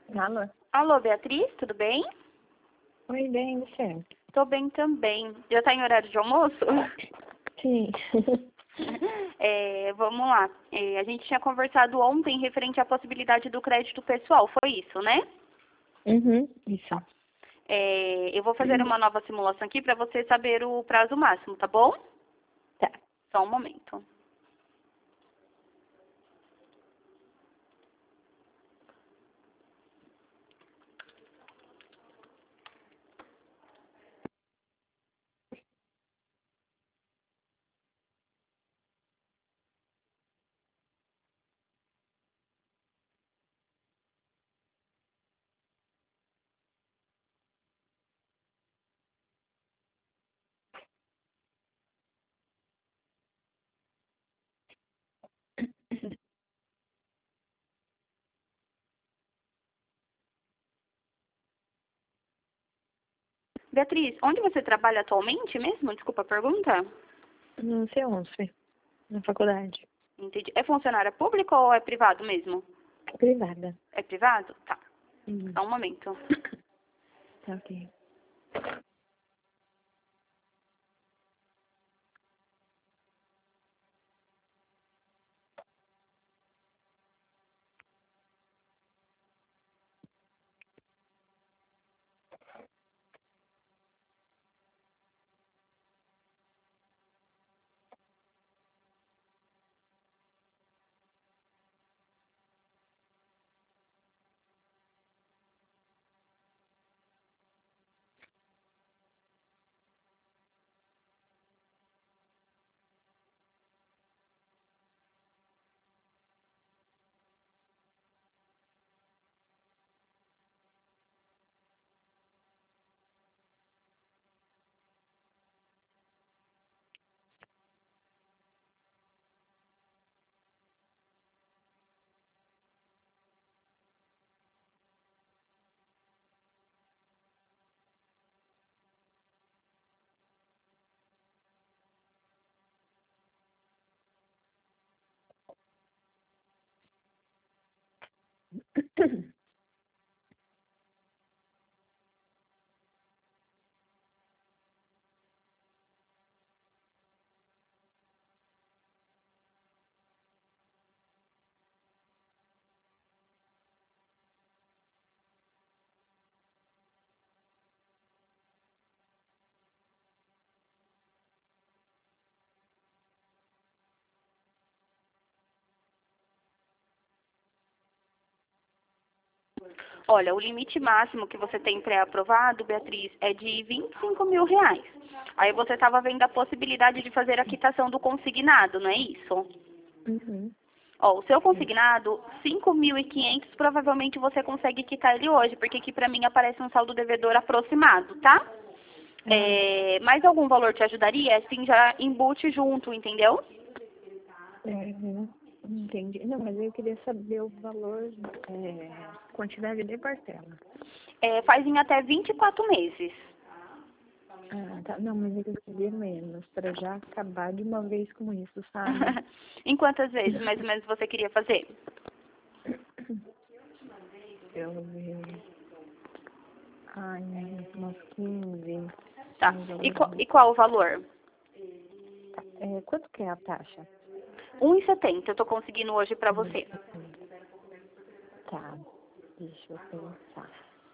Alô? Alô, Beatriz, tudo bem? Oi, bem, você? Tô bem também. Já tá em horário de almoço? Sim. Vamos lá. A gente tinha conversado ontem referente à possibilidade do crédito pessoal, foi isso, né? Isso. Eu vou fazer uma nova simulação aqui para você saber o prazo máximo, tá bom? Tá. Só um momento. Beatriz, onde você trabalha atualmente mesmo? Desculpa a pergunta. No C11, na faculdade. Entendi. É funcionária pública ou é privado mesmo? Privada. É privado? Tá. Uhum. Só um momento. Tá, ok. Olha, o limite máximo que você tem pré-aprovado, Beatriz, é de R$ 25.000. Aí você estava vendo a possibilidade de fazer a quitação do consignado, não é isso? Uhum. Ó, o seu consignado, 5.500, provavelmente você consegue quitar ele hoje, porque aqui pra mim aparece um saldo devedor aproximado, tá? Mais algum valor te ajudaria? Assim já embute junto, entendeu? Entendi. Não, mas eu queria saber o valor, quantidade de parcela. Faz em até 24 meses. Ah, tá. Não, mas eu queria menos, para já acabar de uma vez com isso, sabe? Em quantas vezes, mais ou menos, você queria fazer? Eu vi. Ai, umas 15. Tá. Mais ou E menos. qual o valor? Quanto que é a taxa? 1,70 eu tô conseguindo hoje pra você. Tá, deixa eu pensar.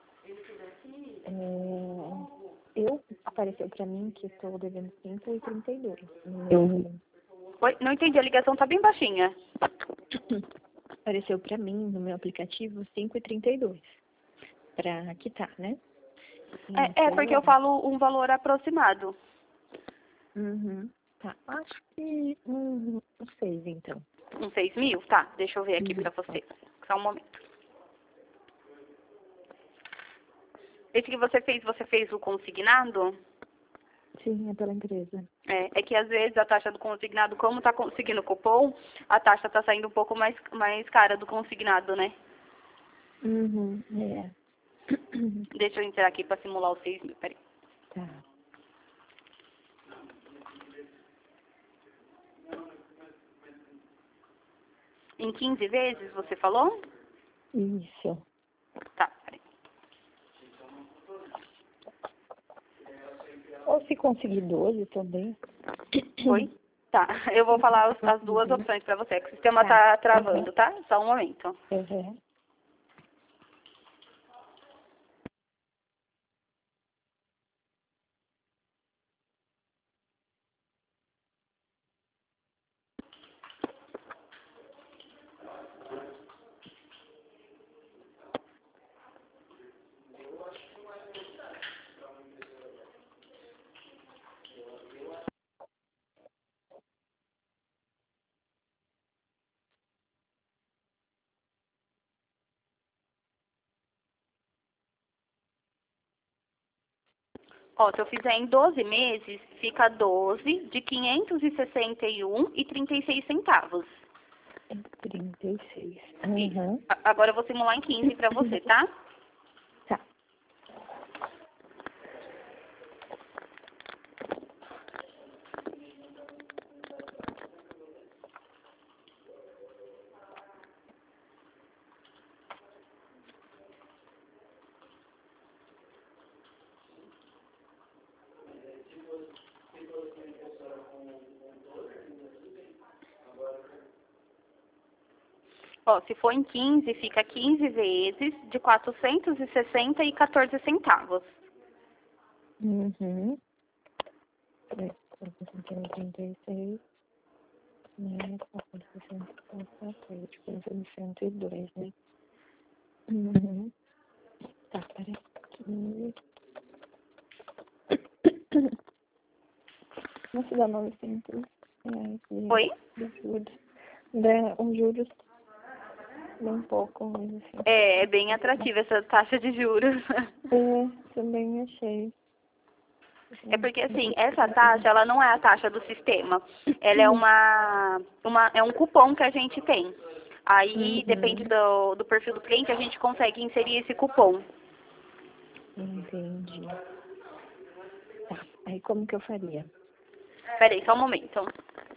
Apareceu pra mim que estou devendo 5,32. Oi, não entendi, a ligação tá bem baixinha. Apareceu pra mim no meu aplicativo 5,32 pra quitar, né? Porque eu falo um valor aproximado. Uhum. Tá, acho que uns 6, então. Uns 6.000? Tá, deixa eu ver aqui pra Isso. você. Só um momento. Esse que você fez o consignado? Sim, é pela empresa. É que às vezes a taxa do consignado, como tá conseguindo cupom, a taxa tá saindo um pouco mais cara do consignado, né? Uhum, é. Deixa eu entrar aqui pra simular os 6.000, peraí. Tá. Em 15 vezes, você falou? Isso. Tá. conseguir 12 também. Oi? Tá, eu vou falar as duas opções para você, que o sistema tá travando, tá? Só um momento. Uhum. Ó, se eu fizer em 12 meses, fica 12 de 561,36 centavos. 36. Isso. Uhum. Agora eu vou simular em 15 para você, tá? Tá. Ó, se for em 15, fica 15 vezes de 460,14 centavos. Uhum. 36. Né? 464, pensando em 102, né? Uhum. Tá, peraí. 15. Não se dá 900 reais Oi? de juros. Dá um juros bem pouco, mas assim. É bem atrativa essa taxa de juros. Também achei. É porque, assim, essa taxa, ela não é a taxa do sistema. Ela é é um cupom que a gente tem. Aí, depende do perfil do cliente, a gente consegue inserir esse cupom. Entendi. Tá, aí como que eu faria? Peraí, só um momento.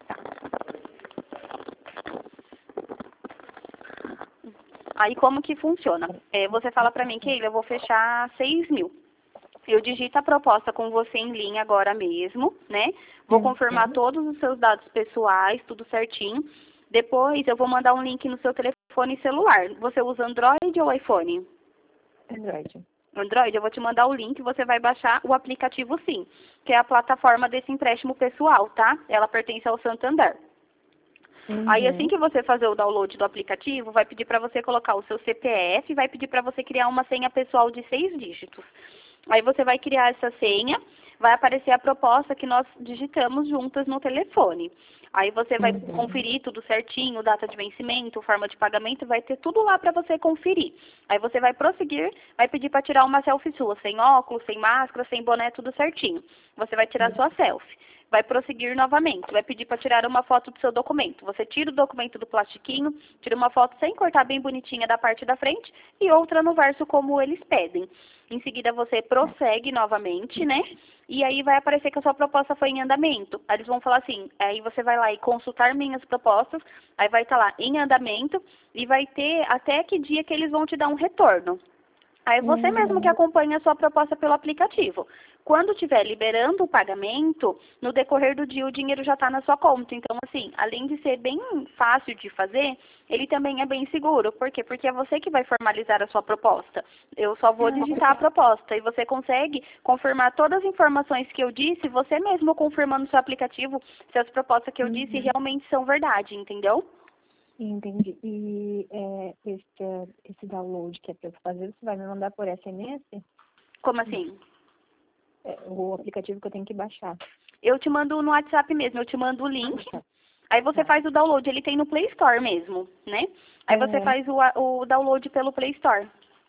Aí, como que funciona? Você fala pra mim, Keila, eu vou fechar 6 mil. Eu digito a proposta com você em linha agora mesmo, né? Vou confirmar todos os seus dados pessoais, tudo certinho. Depois, eu vou mandar um link no seu telefone celular. Você usa Android ou iPhone? Android. Android, eu vou te mandar o link, você vai baixar o aplicativo Sim, que é a plataforma desse empréstimo pessoal, tá? Ela pertence ao Santander. Aí, assim que você fazer o download do aplicativo, vai pedir para você colocar o seu CPF, vai pedir para você criar uma senha pessoal de 6 dígitos. Aí você vai criar essa senha, vai aparecer a proposta que nós digitamos juntas no telefone. Aí você vai conferir tudo certinho, data de vencimento, forma de pagamento, vai ter tudo lá para você conferir. Aí você vai prosseguir, vai pedir para tirar uma selfie sua, sem óculos, sem máscara, sem boné, tudo certinho. Você vai tirar sua selfie. Vai prosseguir novamente, vai pedir para tirar uma foto do seu documento. Você tira o documento do plastiquinho, tira uma foto sem cortar bem bonitinha da parte da frente e outra no verso como eles pedem. Em seguida você prossegue novamente, né? E aí vai aparecer que a sua proposta foi em andamento. Aí eles vão falar assim, aí você vai lá e consultar minhas propostas, aí vai estar lá em andamento e vai ter até que dia que eles vão te dar um retorno. Aí você mesmo que acompanha a sua proposta pelo aplicativo. Quando estiver liberando o pagamento, no decorrer do dia o dinheiro já está na sua conta. Então, assim, além de ser bem fácil de fazer, ele também é bem seguro. Por quê? Porque é você que vai formalizar a sua proposta. Eu só vou digitar a proposta e você consegue confirmar todas as informações que eu disse, você mesmo confirmando no seu aplicativo se as propostas que eu disse realmente são verdade, entendeu? Entendi. E esse download que é para eu fazer, você vai me mandar por SMS? Como assim? O aplicativo que eu tenho que baixar. Eu te mando no WhatsApp mesmo, eu te mando o link. Aí você faz o download, ele tem no Play Store mesmo, né? Aí você faz o download pelo Play Store.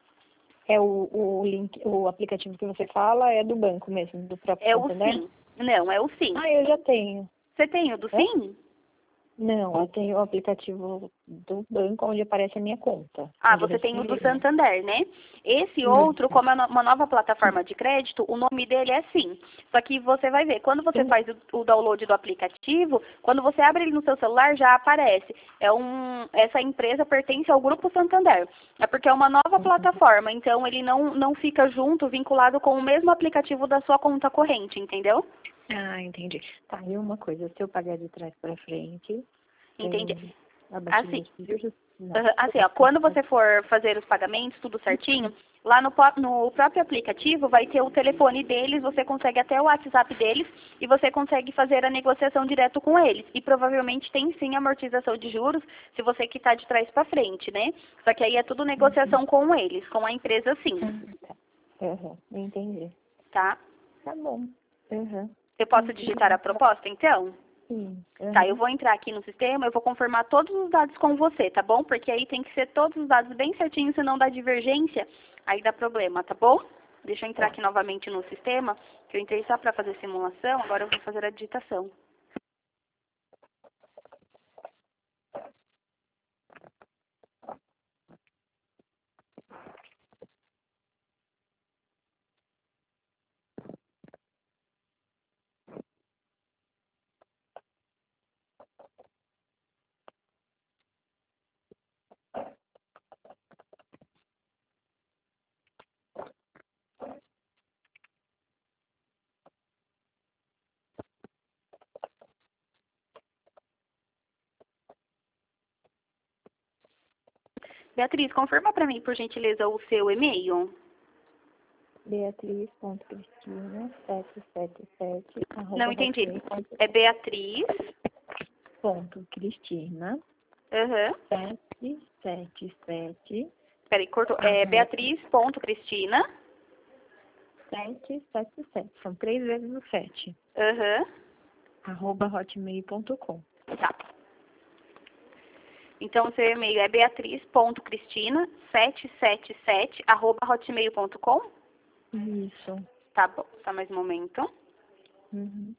O link, o aplicativo que você fala é do banco mesmo, do próprio Santander? É o Sim. Não, é o Sim. Ah, eu já tenho. Você tem o do Sim? Não, eu tenho o aplicativo do banco onde aparece a minha conta. Ah, você tem o do Santander, né? Esse outro, como é uma nova plataforma de crédito, o nome dele é Sim. Só que você vai ver, quando você faz o download do aplicativo, quando você abre ele no seu celular, já aparece. Essa empresa pertence ao Grupo Santander. É porque é uma nova plataforma, então ele não fica junto, vinculado com o mesmo aplicativo da sua conta corrente, entendeu? Ah, entendi. Tá, e uma coisa, se eu pagar de trás para frente, Entendi. Assim, abatimento de juros, não. assim, ó, quando você for fazer os pagamentos, tudo certinho, lá no próprio aplicativo vai ter o telefone deles, você consegue até o WhatsApp deles e você consegue fazer a negociação direto com eles. E provavelmente tem sim amortização de juros se você quitar de trás para frente, né? Só que aí é tudo negociação com eles, com a empresa sim, Tá. Entendi. tá? Tá bom. Eu posso digitar a proposta, então? Sim. Tá, eu vou entrar aqui no sistema, eu vou confirmar todos os dados com você, tá bom? Porque aí tem que ser todos os dados bem certinhos, senão dá divergência, aí dá problema, tá bom? Deixa eu entrar aqui novamente no sistema, que eu entrei só para fazer simulação, agora eu vou fazer a digitação. Beatriz, confirma para mim, por gentileza, o seu e-mail. Beatriz.cristina777 Não entendi. É Beatriz. Cristina Aham. 777 Peraí, cortou. É Beatriz.cristina. 777. São 3 vezes o 7. Aham. @hotmail.com. Tá. Então, seu e-mail é beatriz.cristina777@hotmail.com? Isso. Tá bom, só mais um momento. Uhum.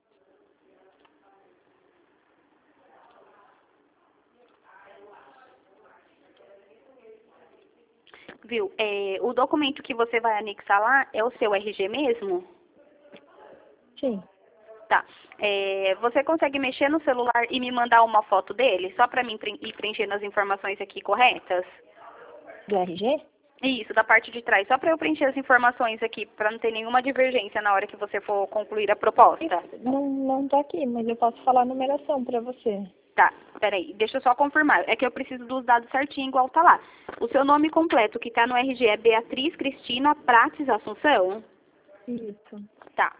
Viu? O documento que você vai anexar lá é o seu RG mesmo? Sim. Tá. Você consegue mexer no celular e me mandar uma foto dele? Só para mim ir preenchendo as informações aqui corretas? Do RG? Isso, da parte de trás. Só para eu preencher as informações aqui, para não ter nenhuma divergência na hora que você for concluir a proposta. Não tá aqui, mas eu posso falar a numeração para você. Tá, peraí, deixa eu só confirmar. É que eu preciso dos dados certinho, igual tá lá. O seu nome completo que tá no RG é Beatriz Cristina Prates Assunção? Isso. Tá.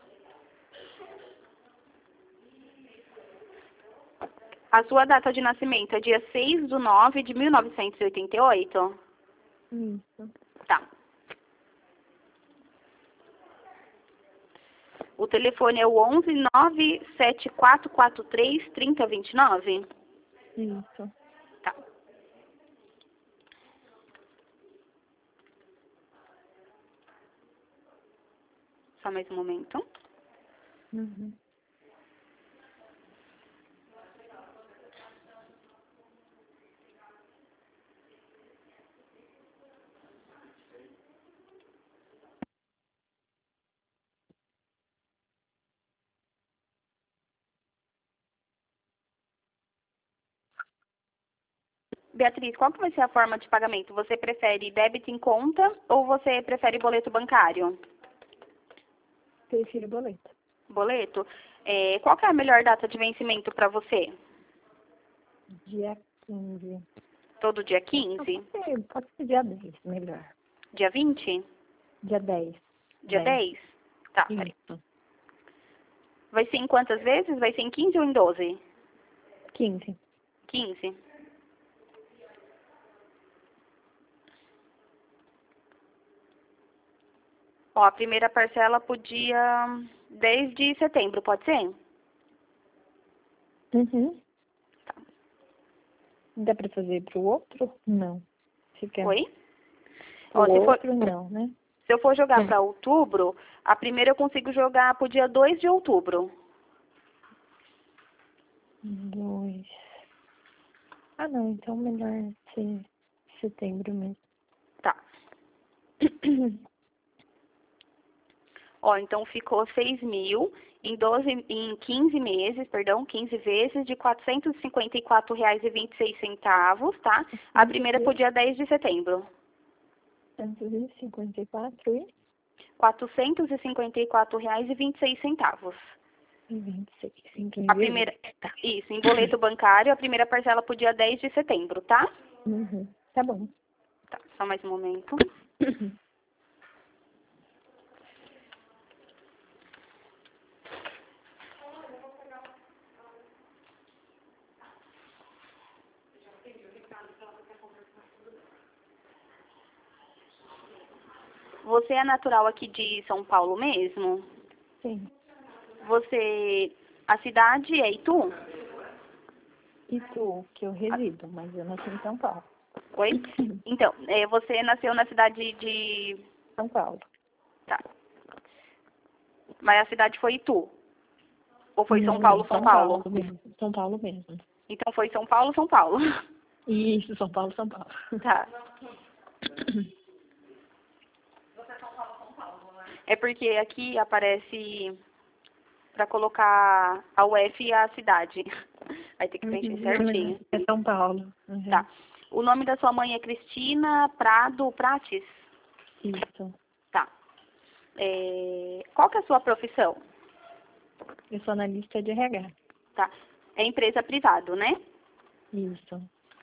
A sua data de nascimento é dia 6/9/1988? Isso. Tá. O telefone é o 11-97443-3029? Isso. Tá. Só mais um momento. Uhum. Beatriz, qual que vai ser a forma de pagamento? Você prefere débito em conta ou você prefere boleto bancário? Prefiro boleto. Boleto? Qual que é a melhor data de vencimento para você? Dia 15. Todo dia 15? Pode ser dia 10, melhor. Dia 20? Dia 10. Dia 10? Tá, peraí. Isso. Vai ser em quantas vezes? Vai ser em 15 ou em 12? 15. 15? Ó, a primeira parcela podia 10 de setembro, pode ser? Uhum. Dá pra fazer pro outro? Não. Fica Oi? pro Ó, se for, outro, não, né? se eu for jogar para outubro, a primeira eu consigo jogar pro dia 2 de outubro. 2. Ah, não. Então melhor ser setembro mesmo. Tá. Ó, então ficou 6.000 em 15 meses, perdão, 15 vezes de R$ 454,26, tá? A primeira pro dia 10 de setembro. 154 e? R$ 454,26. 26, em A 15 primeira, vezes. Tá. isso, em boleto bancário, a primeira parcela pro dia 10 de setembro, tá? Uhum. Tá bom. Tá, só mais um momento. Você é natural aqui de São Paulo mesmo? Sim. Você, a cidade é Itu? Itu, que eu resido, mas eu nasci em São Paulo. Oi? Então, você nasceu na cidade de... São Paulo. Tá. Mas a cidade foi Itu? Ou foi São Não, Paulo, não, São Paulo? mesmo. São Paulo mesmo. Então foi São Paulo, São Paulo. Isso, São Paulo, São Paulo. Tá. É porque aqui aparece para colocar a UF e a cidade. Vai ter que preencher certinho. É São Paulo. Uhum. Tá. O nome da sua mãe é Cristina Prado Prates? Isso. Tá. Qual que é a sua profissão? Eu sou analista de RH. Tá. É empresa privada, né? Isso.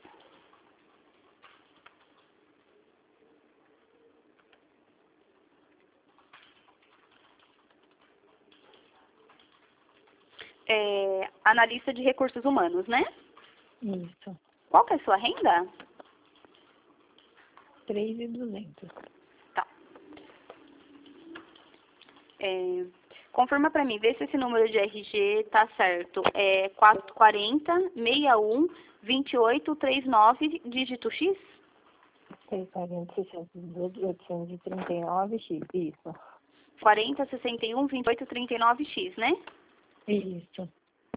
Analista de recursos humanos, né? Isso. Qual que é a sua renda? 3.200. Tá. Confirma para mim, vê se esse número de RG tá certo. É 440 61 28 39 dígito X? 640, 612, 839, X. Isso. 40 61 28 39 X, né? Isso.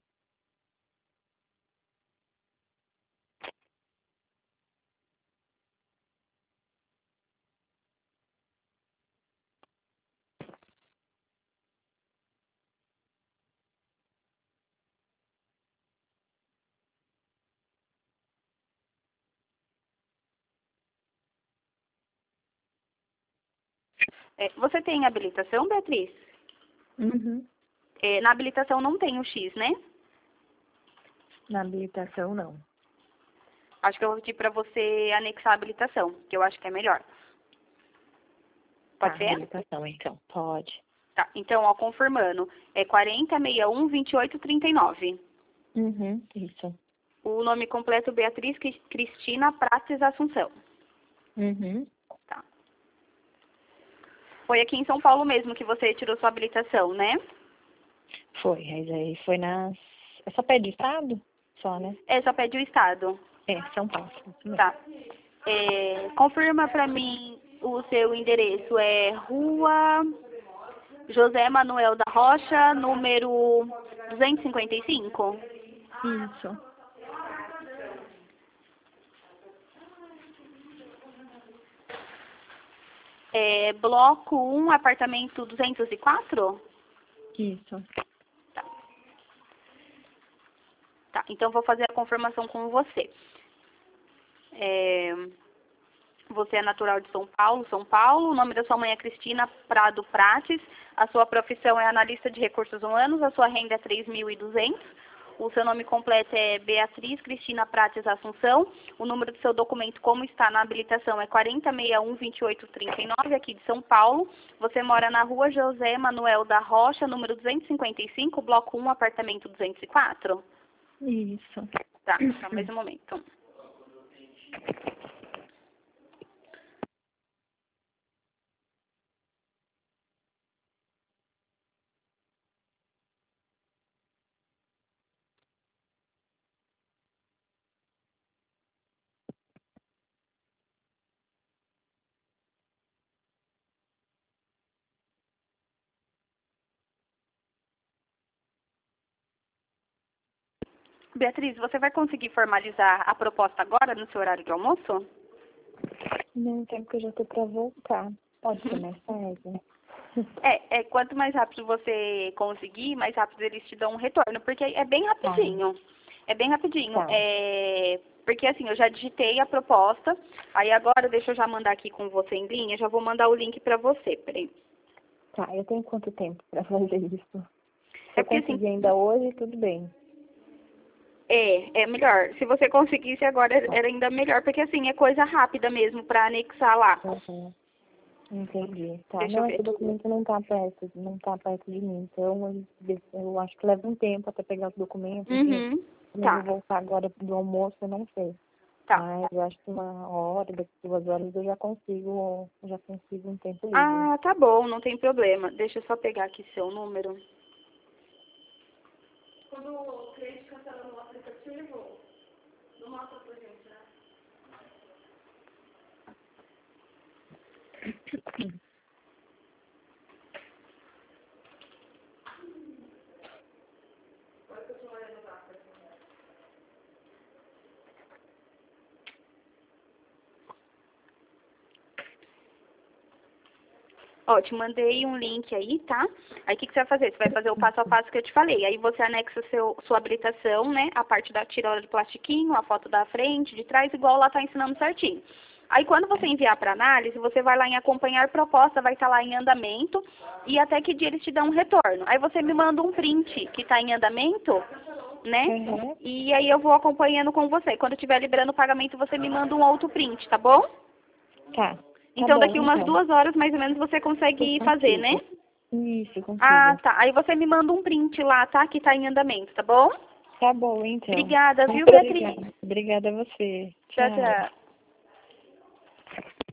Você tem habilitação, Beatriz? Uhum. Na habilitação não tem o X, né? Na habilitação, não. Acho que eu vou pedir para você anexar a habilitação, que eu acho que é melhor. Pode Tá, ser? habilitação, então. Pode. Tá, então, ó, confirmando. É 40 61 28 39. Uhum. Isso. O nome completo Beatriz Cristina Prates Assunção. Uhum. Tá. Foi aqui em São Paulo mesmo que você tirou sua habilitação, né? Foi. Mas aí foi nas... É só pé de estado? Só, né? Só pede o estado. É, São Paulo. Isso mesmo. Tá. Confirma pra mim o seu endereço. É Rua José Manuel da Rocha, número 255? Isso. Bloco 1, apartamento 204? Isso. Tá, então vou fazer a confirmação com você. Você é natural de São Paulo, São Paulo. O nome da sua mãe é Cristina Prado Prates. A sua profissão é analista de recursos humanos. A sua renda é 3.200. O seu nome completo é Beatriz Cristina Prates Assunção. O número do seu documento, como está na habilitação, é 4061 2839, aqui de São Paulo. Você mora na Rua José Manuel da Rocha, número 255, bloco 1, apartamento 204? Isso. Tá, só mais um momento. Beatriz, você vai conseguir formalizar a proposta agora, no seu horário de almoço? Não, tempo que eu já tô pra voltar. Pode ser mais tarde? Quanto mais rápido você conseguir, mais rápido eles te dão um retorno, porque é bem rapidinho. É bem rapidinho. Tá. Porque assim, eu já digitei a proposta, aí agora deixa eu já mandar aqui com você em linha, já vou mandar o link pra você, peraí. Tá, eu tenho quanto tempo pra fazer isso? eu conseguir ainda hoje, tudo bem. É melhor. Se você conseguisse agora, era ainda melhor, porque assim, é coisa rápida mesmo para anexar lá. Uhum. Entendi. Tá. Deixa Não, eu ver esse aqui. documento não tá perto de mim. Então, eu acho que leva um tempo até pegar os documentos. Enfim, Uhum. como eu Tá, vou voltar agora do almoço, eu não sei. tá. Mas eu acho que 1 hora, daqui 2 horas eu já consigo um tempo livre. Ah, tá bom, não tem problema. Deixa eu só pegar aqui seu número. Quando o cliente cancela no aplicativo, não mostra pra gente, né? Ó, te mandei um link aí, tá? Aí o que você vai fazer? Você vai fazer o passo a passo que eu te falei. Aí você anexa sua habilitação, né? A parte da tirola de plastiquinho, a foto da frente, de trás, igual lá tá ensinando certinho. Aí quando você enviar para análise, você vai lá em acompanhar proposta, vai estar lá em andamento e até que dia eles te dão um retorno. Aí você me manda um print que está em andamento, né? Uhum. E aí eu vou acompanhando com você. Quando estiver liberando o pagamento, você me manda um outro print, tá bom? Tá. Tá Então, bom, daqui umas então. 2 horas, mais ou menos, você Eu consegue fazer, né? consigo. Isso, Ah, consigo. tá. Aí você me manda um print lá, tá? Que tá em andamento, tá bom? Tá bom, então. Obrigada, viu, Muito Beatriz? obrigada. Obrigada a você. Tchau, Tchau. tchau.